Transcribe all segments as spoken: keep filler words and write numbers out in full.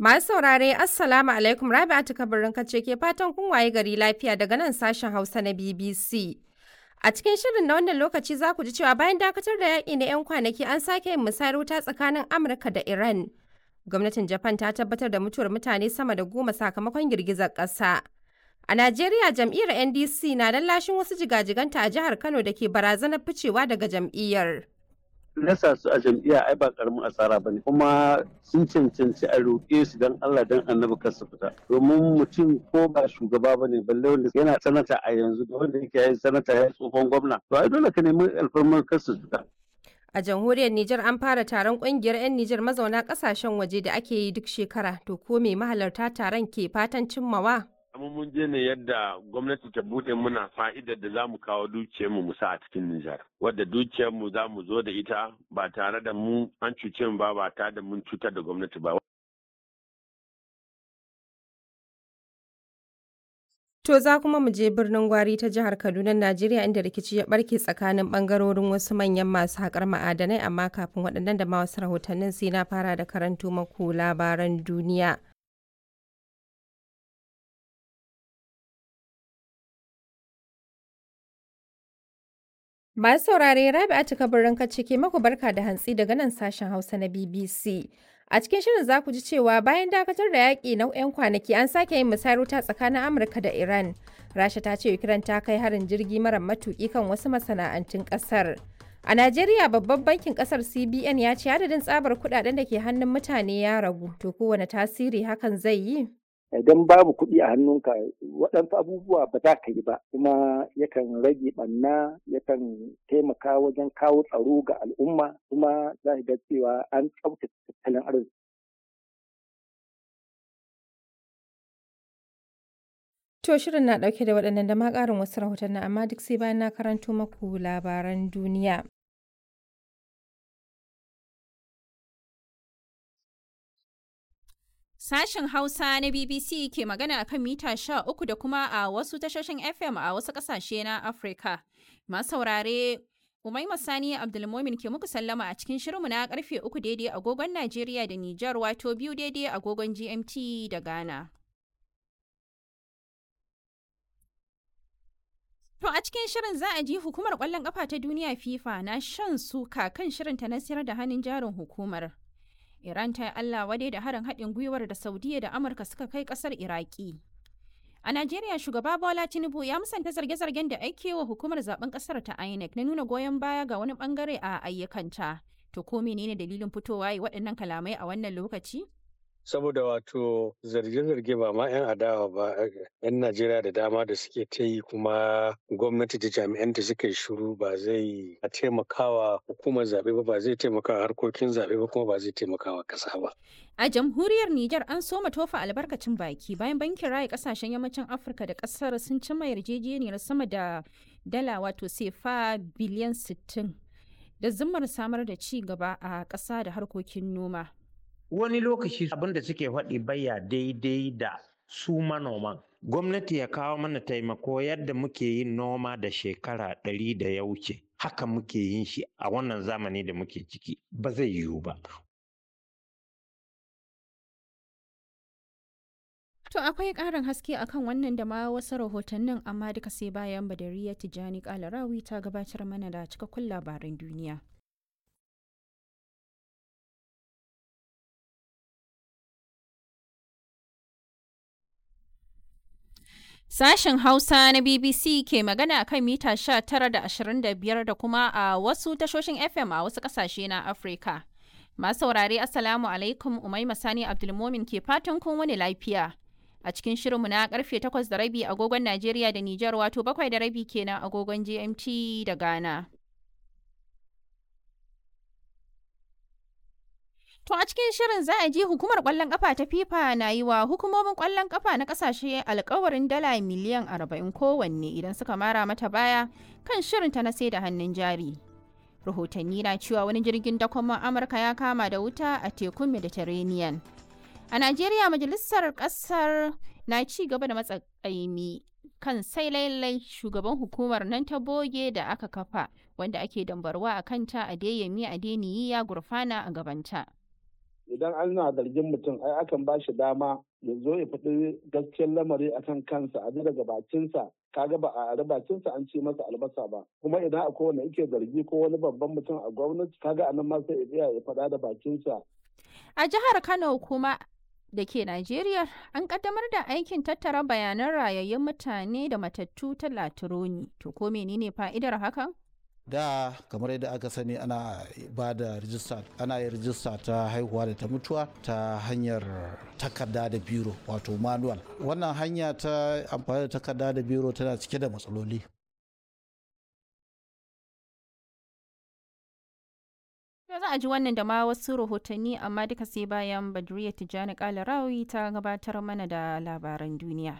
Masu saurare Assalamu alaikum Rabi'atu kabirin kace ke fatan kun waye gari lafiya daga nan sashen Hausa na B B C. A cikin shirin na wannan lokaci za ku ji cewa bayan dakatar da yaƙi na 'yan kwanaki an sake yin musayar wuta tsakanin Amurka da Iran. Gwamnatin Japan ta tabbatar da mutuwar mutane sama da goma sakamakon girgizar ƙasa. A Najeriya jam'iyyar N D C na lallashin wasu jigajiganta a jihar Kano da ke barazanar ficewa daga jam'iyyar. Nasa su a jam'iyya ai ba karamin asara ba ne kuma sun cancanci a roƙe su don Allah don annabi kar su fita domin mutum ko ba shugaba ba ne balle wanda yana sanata a yanzu da wanda yake yin sanata ya tsohon gwamna to ai dole ka nemi alfarmar kar su fita. A jamhuriyar Nijar an fara taron kungiyar 'yan Nijar mazauna kasashen waje da ake yi duk shekara to ko me mahalarta taron ke fatan cimmawa? amma mun je ne yadda gwamnati ta bude muna fa'idar da za mu kawo dukiyarmu mu sa a cikin Nijar. Wadda dukiyarmu za mu zo da ita ba tare da mu an cuce mu ba ba tare da mun cutar da gwamnati ba. To za kuma mu je birnin Gwari ta jihar Kaduna, Najeriya inda rikici ya barke tsakanin bangarorin wasu manyan masu haƙar ma'adanai amma kafin waɗannan da ma wasu rahotannin sai na fara da karanto maku labaran duniya. Masu saurare Rabi'atu kabirin kace ke maku barka da hantsi daga nan sashen Hausa na B B C. A cikin shirin za ku ji cewa bayan dakatar da yaƙi na 'yan kwanaki an sake yin musayar wuta tsakanin Amurka da Iran. Rasha ta ce Ukraine ta kai harin jirgi mara matuƙi kan wasu masana'antun ƙasar. A Najeriya babban bankin ƙasar C B N ya ce adadin tsabar kuɗaɗen da ke hannun mutane ya ragu. To kowane tasiri hakan zai yi? Idan babu kuɗi a hannunka waɗansu abubuwa ba za ka yi ba kuma yakan rage ɓanna yakan taimaka wajen kawo tsaro ga al'umma kuma za ga cewa an tsaftace tattalin arziki. To shirin na ɗauke da waɗannan da ma ƙarin wasu rahotanni amma duk sai bayan na karanto maku labaran duniya. Sashen Hausa na B B C ke magana a kan mita sha uku da kuma a wasu tashoshin F M a wasu ƙasashe na Afirka. Masu saurare, Umaima Sani Abdulmomin ke muku sallama a cikin shirinmu na karfe uku daidai agogon Najeriya da Nijar wato biyu daidai agogon G M T da Ghana. To a cikin shirin za a ji hukumar ƙwallon ƙafa ta duniya FIFA na shan suka kan shirinta na siyar da hannun jarin hukumar. Iran ta yi Allah wadai da harin haɗin gwiwar da Saudiya da Amurka suka kai ƙasar Iraki. A Najeriya shugaba Bola Tinubu ya musanta zarge-zargen da ake wa hukumar zaben ƙasar ta I N E C na nuna goyon baya ga wani bangare a ayyukanta. To ko menene dalilin fitowa yi waɗannan kalamai a wannan lokaci? Saboda wato zarge-zarge ba ma 'yan adawa ba 'yan Najeriya da dama da suke ta yi kuma gwamnati da jami'an da suka yi shiru ba zai taimakawa hukumar zaɓe ba ba zai taimakawa harkokin zaɓe ba kuma ba zai taimakawa ƙasa ba. A jamhuriyar Nijar an soma tofa albarkacin baki bayan bankin raya ƙasashen yammacin Afirka da ƙasar sun cimma yarjejeniyar sama da dala wato sefa biliyan sittin da zimmar samar da ci gaba a ƙasa da harkokin noma. Wani lokaci abin da suke faɗi baya daidai da su manoman. Gwamnati ya kawo mana taimako yadda muke yin noma da shekara ɗari da ya wuce. Haka muke yin shi a wannan zamani da muke ciki. Ba zai yiwu ba. To akwai ƙarin haske akan wannan da ma wasu rahotannin amma duka sai bayan Badariya Tijjani Kalarawi ta gabatar mana da cikakkun labaran duniya. Sashen Hausa na B B C ke magana kan mita sha tara da ashirin da biyar da kuma a wasu tashoshin F M a wasu ƙasashe na Afirka. Masu saurare Assalamu alaikum Umaima Sani Abdulmomin ke fatan kun wani lafiya. A cikin shirinmu na karfe takwas da rabi agogon Najeriya da Nijar wato bakwai da rabi kenan agogon G M T da Ghana. To a cikin shirin za a ji hukumar ƙwallon ƙafa ta FIFA na yi wa hukumomin ƙwallon ƙafa na ƙasashe alƙawarin dala miliyan arba'in kowanne idan suka mara mata baya kan shirinta na sai da hannun jari. Rahotanni na cewa wani jirgin dakon Amurka ya kama da wuta a tekun Mediterranean. A Najeriya majalisar ƙasar na ci gaba da matsakaimi kan sai lailai shugaban hukumar nan ta boge da aka kafa wanda ake dambarwa a kanta Adeyemi Adeniyi ya gurfana a gabanta. idan ana zargin mutum ai akan ba shi dama ya zo ya faɗi gaskiyar lamari akan kansa a daga bakinsa, kaga ba a ari bakinsa an ce masa albasa ba. Kuma idan akwai wanda yake zargi ko wani babban mutum a gwamnati, kaga anan ma sai ya ya faɗa da bakinsa. A jihar Kano kuma da ke Najeriya an kaddamar da aikin tattara bayanan rayayyun mutane da matattu ta Latironi. To ko menene fa'idar hakan? Da kamar yadda aka sani ana ba da rijista, ana yin rijista ta haihuwa da ta mutuwa ta hanyar takarda da biro, wato manual. Wannan hanya ta amfani da takarda da biro tana cike da matsaloli. Za a ji wannan da ma wasu rahotanni, amma duka sai bayan Badriya Tijjani Kalarawi ta gabatar mana da labaran duniya.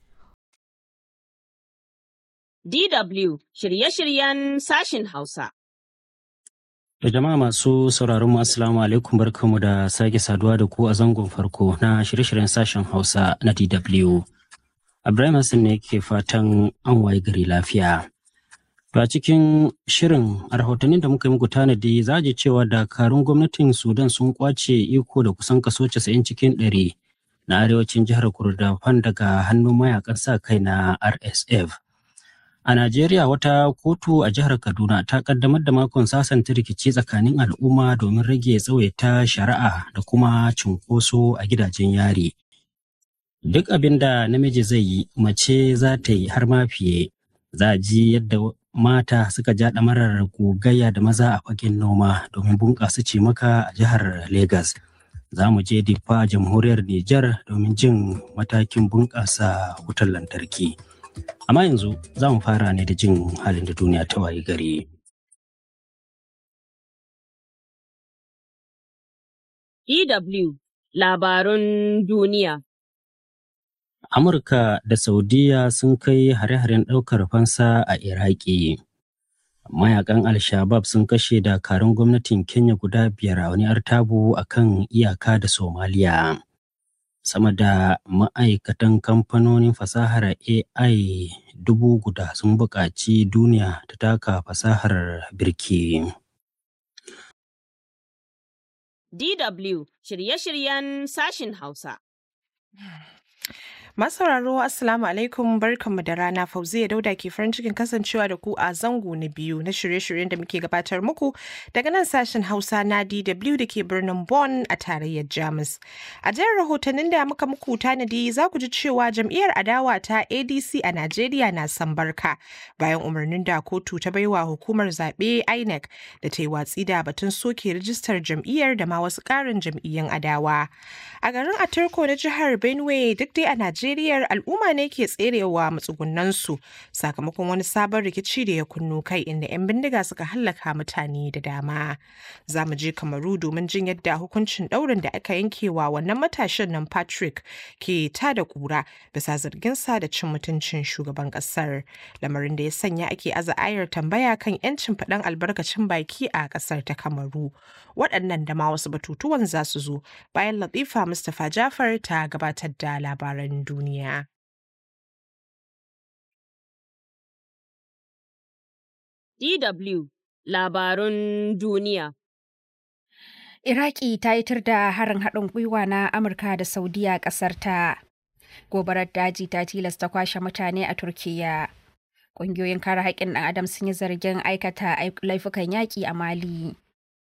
D W shirye-shiryen sashin Hausa. Da jama'a masu sauraron mu assalamu alaikum, barkamu da sake saduwa da ku a zangon farko na shirye-shiryen sashen Hausa na D W. Ibrahim Hassan ne ke fatan an waye gari lafiya. A cikin shirin a rahotannin da muka yi muku tanadi za ji cewa dakarun gwamnatin Sudan sun kwace iko da kusan kaso casa'in cikin ɗari na arewacin jihar Kordofan daga hannun mayakan sa kai na R S F. A Najeriya wata kotu a jihar Kaduna ta kaddamar da makon sasanta rikici tsakanin al'umma domin rage tsawaita shari'a da kuma cunkoso a gidajen yari. Duk abin da namiji zai yi mace za ta yi har ma fiye. Za a ji yadda mata suka ja ɗamarar gogayya da maza a fagen noma domin bunƙasa cimaka a jihar Legas. Za mu je Diffa a jamhuriyar Nijar domin jin matakin bunƙasa wutar lantarki. Amma yanzu za mu fara ne da jin halin da duniya ta waye gari. D W Labarun duniya. Amurka da Saudiya sun kai hare-haren ɗaukar fansa a Iraki. Mayakan Al-Shabab sun kashe dakarun gwamnatin Kenya guda biyar a wani artabu a kan iyaka da Somaliya. Sama da ma'aikatan kamfanonin fasahar A I dubu guda sun buƙaci duniya ta taka fasahar birki. D W shirye-shiryen sashin Hausa. Masauraro Assalamu alaikum, barkanmu da rana. Fauziya Dauda ke farin cikin kasancewa da ku a zango na biyu na shirye-shiryen da muke gabatar muku daga nan sashen Hausa na D W da ke birnin Bonn a tarayyar Jamus. A jerin rahotannin da muka muku tanadi za ku ji cewa jam'iyyar adawa ta A D C a Najeriya na son barka bayan umarnin da kotu ta baiwa hukumar zaɓe I N E C da ta yi watsi da batun soke rijistar jam'iyyar da ma wasu ƙarin jam'iyyun adawa. A garin Atarko na jihar Benue duk dai a Najeriya Najeriya al'umma ne ke tserewa matsugunansu sakamakon wani sabon rikici da ya kunno kai inda 'yan bindiga suka hallaka mutane da dama. Za mu je Kamaru domin jin yadda hukuncin ɗaurin da aka yankewa wannan matashin nan Patrick ke tada kura bisa zarginsa da cin mutuncin shugaban ƙasar. Lamarin da ya sanya ake aza ayar tambaya kan 'yancin faɗan albarkacin baki a ƙasar ta Kamaru. Waɗannan da ma wasu batutuwan za su zo bayan Latifa Mustapha Jafar ta gabatar da labaran duniya. D W Labarun duniya. Iraki ta yi tir da harin haɗin gwiwa na Amurka da Saudiya ƙasar ta. Gobarar daji ta tilasta kwashe mutane a Turkiyya. Ƙungiyoyin kare haƙƙin ɗan Adam sun yi zargin aikata laifukan yaƙi a Mali.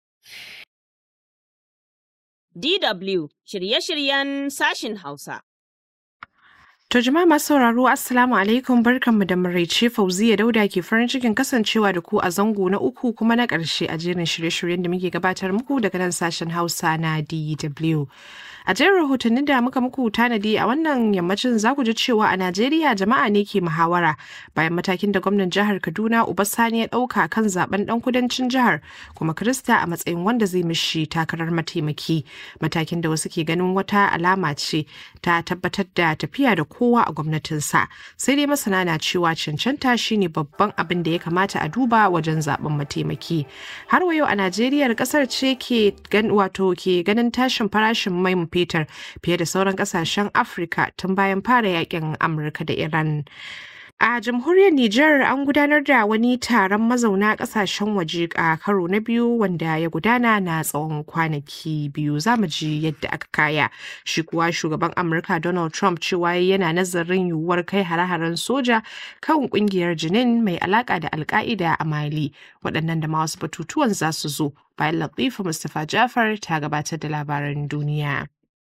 D W shirye-shiryen sashin Hausa. To jama'a masu sauraro Assalamu alaikum, barkanmu da maraice. Fauziya Dauda ke farin cikin kasancewa da ku a zango na uku kuma na ƙarshe a jerin shirye-shiryen da muke gabatar muku daga nan sashen Hausa na D W. A jerin rahotannin da muka muku tanadi a wannan yammacin za ku ji cewa a Najeriya jama'a ne ke muhawara bayan matakin da gwamnan jihar Kaduna Uba Sani ya ɗauka kan zaben ɗan kudancin jihar kuma Kirista a matsayin wanda zai mishi takarar mataimaki. Matakin da wasu ke ganin wata alama ce ta tabbatar da tafiya da kowa a gwamnatinsa. Sai dai masana na cewa cancanta shine babban abin da ya kamata a duba wajen zaben mataimaki. Har wa yau a Najeriya kasar ce ke gan wato ke ganin tashin farashin mai fetur fiye da sauran kasashen Afirka tun bayan fara yakin Amurka da Iran. A jamhuriyar Nijar an gudanar da wani taron mazauna ƙasashen waje a karo na biyu wanda ya gudana na tsawon kwanaki biyu. Za mu ji yadda aka kaya. Shi kuwa shugaban Amurka Donald Trump cewa yana nazarin yiwuwar kai hare-haren soja kan ƙungiyar Jinin mai alaƙa da Al-Qaida a Mali. Waɗannan da ma wasu batutuwan za su zo bayan Latifa Mustapha Jafar ta gabatar da labaran duniya.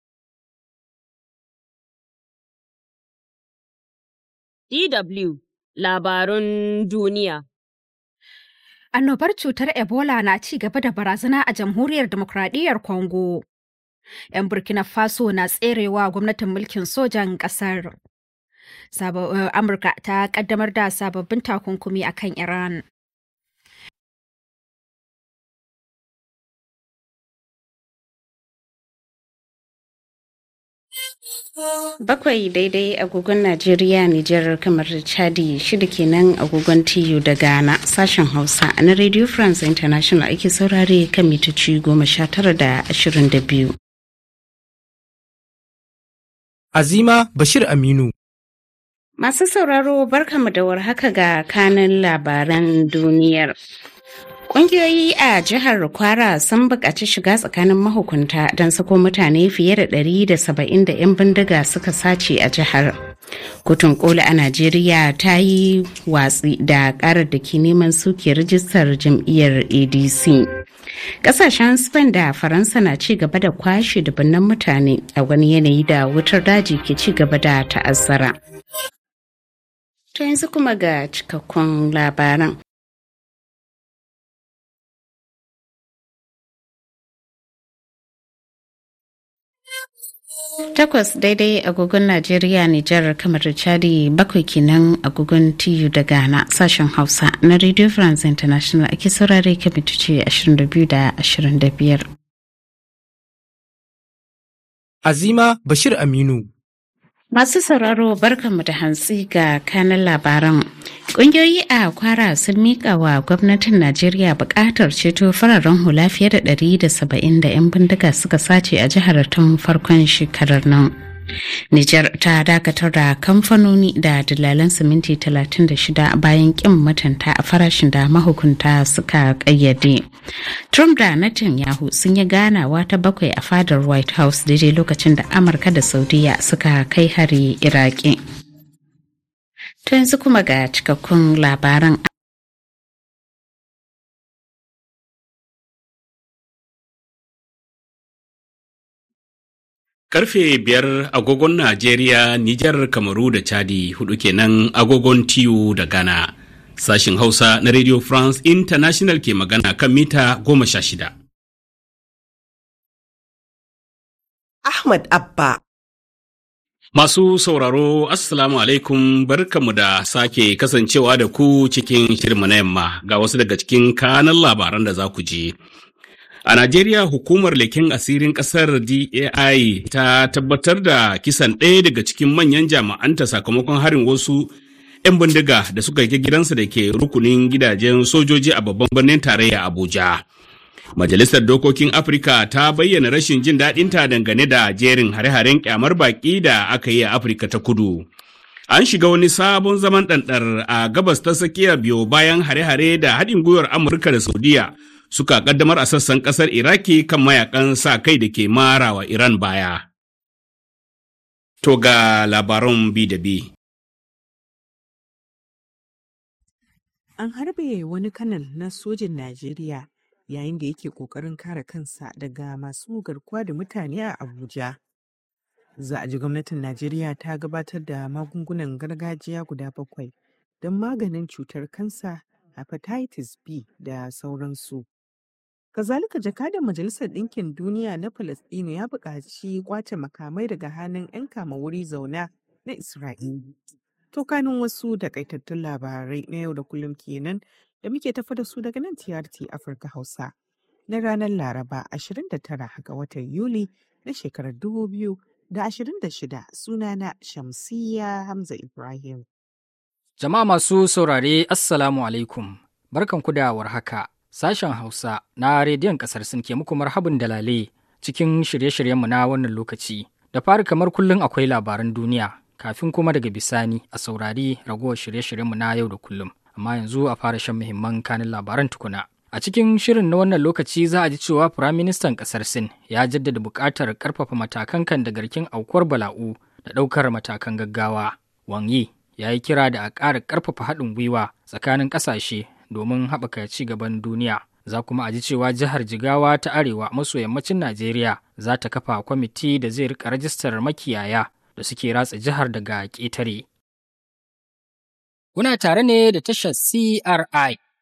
D W Labarun Duniya. Annobar cutar Ebola na ci gaba da barazana a Jamhuriyar Dimokuraɗiyyar Congo. 'Yan Burkina Faso na tserewa gwamnatin mulkin sojan ƙasar. Amurka ta ƙaddamar da sababbin takunkumi a kan Iran. Bakwai daidai agogon Najeriya, Nijar, kamar Chadi, shida kenan agogon T U da Ghana. Sashen Hausa na Radio France International ake saurare kan mitoci goma sha tara da ashirin da biyu. Azima Bashir Aminu. Masu sauraro barkamu da warhaka ga kanin labaran duniyar. Ƙungiyoyi a jihar Kwara sun buƙaci shiga tsakanin mahukunta don sako mutane fiye da ɗari da saba'in da 'yan bindiga suka sace a jihar. Kotun Koli a Najeriya ta yi watsi da ƙarar da ke neman suke rijistar jam'iyyar A D C. Ƙasashen Spain da Faransa na ci gaba da kwashe dubunnan mutane a wani yanayi da wutar daji ke ci gaba da ta'azzara. To yanzu kuma ga cikakkun labaran. Takwas daidai agogon Najeriya, Nijar, kamar Chadi, bakwai kenan agogon T U da Ghana. Sashen Hausa na Radio France International ake saurare kan mitoci ashirin da biyu da ashirin da biyar. Azima Bashir Aminu. Masu sauraro barkanmu da hantsi ga kanan labaran. Ƙungiyoyi a Kwara sun miƙa wa gwamnatin Najeriya buƙatar ceto fararen hula fiye da ɗari da saba'in da 'yan bindiga suka sace a jihar tun farkon shekarar nan. Nijar ta dakatar da kamfanoni da dillalan siminti talatin da shida bayan ƙin mutunta a farashin da mahukunta suka ƙayyade. Trump da Netanyahu sun yi ganawa ta bakwai a fadar White House daidai lokacin da Amurka da Saudiya suka kai hari Iraki. To yanzu kuma ga cikakkun labaran. Karfe biyar agogon Najeriya, Nijar, Kamaru da Chadi, hudu kenan agogon T U da Ghana. Sashin Hausa na Radio France International ke magana kan mita goma sha shida. Ahmad Abba. Masu sauraro, Assalamu alaikum, barkanmu da sake kasancewa da ku cikin shirma na yamma ga wasu daga cikin kanan labaran da za ku ji. A Najeriya, hukumar leken asirin ƙasar D A I ta tabbatar da kisan ɗaya daga cikin manyan jami'anta sakamakon harin wasu 'yan bindiga da suka yi gidansa da ke rukunin gidajen sojoji a babban birnin tarayya Abuja. Majalisar Dokokin Afirka ta bayyana rashin jin daɗinta dangane da jerin hare-haren kyamar baƙi da aka yi a Afirka ta Kudu. An shiga wani sabon zaman ɗanɗar a gabas ta tsakiya biyo bayan hare-hare da haɗin gwiwar Amurka da Saudiya suka ƙaddamar a sassan ƙasar Iraki kan mayakan sa kai da ke marawa Iran baya. To ga labaran bi da bi. An harbe wani kanal na sojin Najeriya yayin da yake ƙoƙarin kare kansa daga masu garkuwa da mutane a Abuja. Za a ji gwamnatin Najeriya ta gabatar da magungunan gargajiya guda bakwai don maganin cutar kansa, hepatitis B da sauransu. Kazalika jakadan Majalisar Ɗinkin Duniya na Falasɗinu ya buƙaci ƙwace makamai daga hannun 'yan kama wuri zauna na Isra'ila. To kanin wasu takaitattun labarai na yau da kullum kenan da muke tafa da su daga nan T R T Afirka Hausa na ranar Laraba ashirin da tara ga watan Yuli na shekarar dubu biyu da ashirin da shida. Sunana Shamsiyya Hamza Ibrahim. Jama'a masu saurare Assalamu alaikum. Barkanku da warhaka. Sashen Hausa na rediyon ƙasar Sin ke muku marhabin dalale cikin shirye-shiryenmu na wannan lokaci. Da fari kamar kullum akwai labaran duniya. kafin kuma daga bisani a saurari ragowar shirye-shiryenmu na yau da kullum. Amma yanzu a fara shan muhimman kanin labaran tukuna. A cikin shirin na wannan lokaci za a ji cewa Firaministan ƙasar Sin ya jaddada buƙatar ƙarfafa matakan kan da garkin aukuwar bala'u da ɗaukar matakan gaggawa. Wang Yi ya yi kira da a ƙara ƙarfafa haɗin gwiwa tsakanin ƙasashe domin haɓaka ci gaban duniya. Za kuma a ji cewa jihar Jigawa ta Arewa maso yammacin Najeriya za ta kafa kwamiti da zai riƙa rajistar makiyaya da suke ratsa jihar daga ƙetare. Kuna tare ne da tashar C R I